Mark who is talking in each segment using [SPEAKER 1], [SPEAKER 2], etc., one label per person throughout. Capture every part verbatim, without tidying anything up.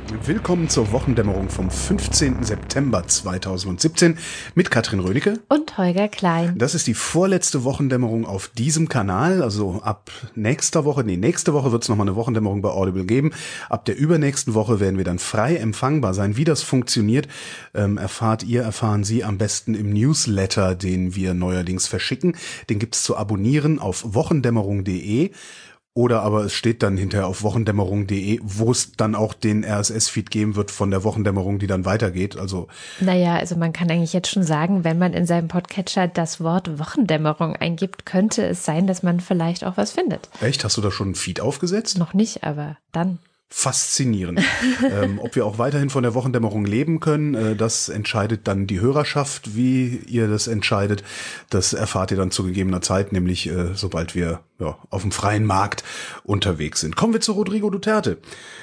[SPEAKER 1] Willkommen zur Wochendämmerung vom fünfzehnten September zweitausendsiebzehn mit Katrin Rönicke
[SPEAKER 2] und Holger Klein.
[SPEAKER 1] Das ist die vorletzte Wochendämmerung auf diesem Kanal, also ab nächster Woche, nee, nächste Woche wird es nochmal eine Wochendämmerung bei Audible geben. Ab der übernächsten Woche werden wir dann frei empfangbar sein. Wie das funktioniert, ähm, erfahrt ihr, erfahren Sie am besten im Newsletter, den wir neuerdings verschicken. Den gibt's zu abonnieren auf wochendämmerung punkt de. Oder aber es steht dann hinterher auf wochendämmerung punkt de, wo es dann auch den R S S-Feed geben wird von der Wochendämmerung, die dann weitergeht. Also
[SPEAKER 2] Naja, also man kann eigentlich jetzt schon sagen, wenn man in seinem Podcatcher das Wort Wochendämmerung eingibt, könnte es sein, dass man vielleicht auch was findet.
[SPEAKER 1] Echt? Hast du da schon einen Feed aufgesetzt?
[SPEAKER 2] Noch nicht, aber dann.
[SPEAKER 1] Faszinierend. ähm, ob wir auch weiterhin von der Wochendämmerung leben können, äh, das entscheidet dann die Hörerschaft. Wie ihr das entscheidet, das erfahrt ihr dann zu gegebener Zeit, nämlich äh, sobald wir ja, auf dem freien Markt unterwegs sind. Kommen wir zu Rodrigo Duterte.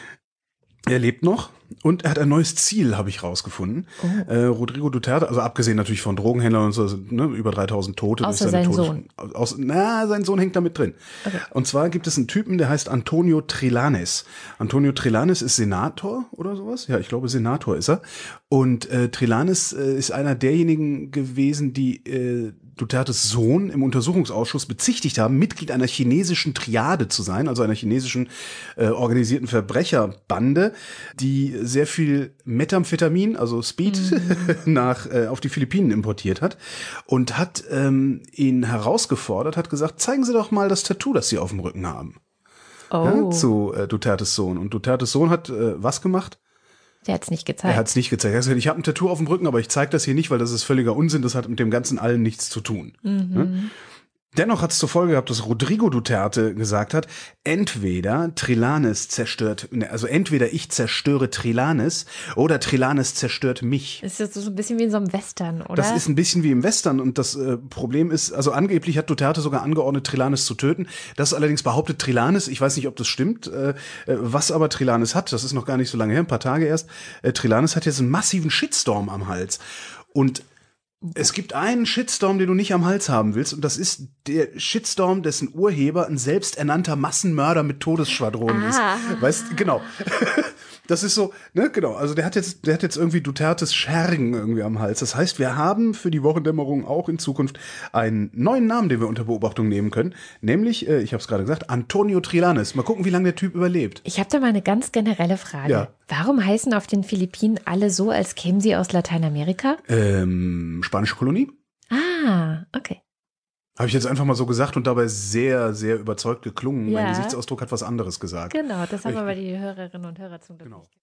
[SPEAKER 1] Er lebt noch und er hat ein neues Ziel, habe ich rausgefunden. Oh. Äh, Rodrigo Duterte, also abgesehen natürlich von Drogenhändlern und so, ne, über dreitausend Tote.
[SPEAKER 2] Außer sein Sohn.
[SPEAKER 1] Aus, na, sein Sohn hängt da mit drin. Okay. Und zwar gibt es einen Typen, der heißt Antonio Trillanes. Antonio Trillanes ist Senator oder sowas. Ja, ich glaube, Senator ist er. Und äh, Trillanes äh, ist einer derjenigen gewesen, die äh, Dutertes Sohn im Untersuchungsausschuss bezichtigt haben, Mitglied einer chinesischen Triade zu sein, also einer chinesischen äh, organisierten Verbrecherbande, die sehr viel Methamphetamin, also Speed, mhm. nach äh, auf die Philippinen importiert hat und hat ähm, ihn herausgefordert, hat gesagt, zeigen Sie doch mal das Tattoo, das Sie auf dem Rücken haben.
[SPEAKER 2] Oh.
[SPEAKER 1] Ja, zu äh, Dutertes Sohn. Und Dutertes Sohn hat äh, was gemacht?
[SPEAKER 2] Der hat es nicht gezeigt.
[SPEAKER 1] Er hat es nicht gezeigt. Er hat gesagt, ich habe ein Tattoo auf dem Rücken, aber ich zeige das hier nicht, weil das ist völliger Unsinn. Das hat mit dem ganzen allen nichts zu tun. Mhm. Ne? Dennoch hat es zur Folge gehabt, dass Rodrigo Duterte gesagt hat, entweder Trillanes zerstört, also entweder ich zerstöre Trillanes oder Trillanes zerstört mich.
[SPEAKER 2] Das ist so ein bisschen wie in so einem Western, oder?
[SPEAKER 1] Das ist ein bisschen wie im Western und das äh, Problem ist, also angeblich hat Duterte sogar angeordnet, Trillanes zu töten. Das allerdings behauptet Trillanes, ich weiß nicht, ob das stimmt, äh, was aber Trillanes hat, das ist noch gar nicht so lange her, ein paar Tage erst, äh, Trillanes hat jetzt einen massiven Shitstorm am Hals und es gibt einen Shitstorm, den du nicht am Hals haben willst, und das ist der Shitstorm, dessen Urheber ein selbsternannter Massenmörder mit Todesschwadronen ah. ist. Weißt du, genau. Das ist so, ne, genau. Also der hat jetzt, der hat jetzt irgendwie Dutertes Schergen irgendwie am Hals. Das heißt, wir haben für die Wochendämmerung auch in Zukunft einen neuen Namen, den wir unter Beobachtung nehmen können. Nämlich, äh, ich habe es gerade gesagt, Antonio Trillanes. Mal gucken, wie lange der Typ überlebt.
[SPEAKER 2] Ich habe da mal eine ganz generelle Frage.
[SPEAKER 1] Ja.
[SPEAKER 2] Warum heißen auf den Philippinen alle so, als kämen sie aus Lateinamerika?
[SPEAKER 1] Ähm, spanische Kolonie.
[SPEAKER 2] Ah, okay.
[SPEAKER 1] Habe ich jetzt einfach mal so gesagt und dabei sehr, sehr überzeugt geklungen.
[SPEAKER 2] Ja.
[SPEAKER 1] Mein Gesichtsausdruck hat was anderes gesagt.
[SPEAKER 2] Genau, das haben ich, aber die Hörerinnen und Hörer zum Glück
[SPEAKER 1] genau.
[SPEAKER 2] nicht.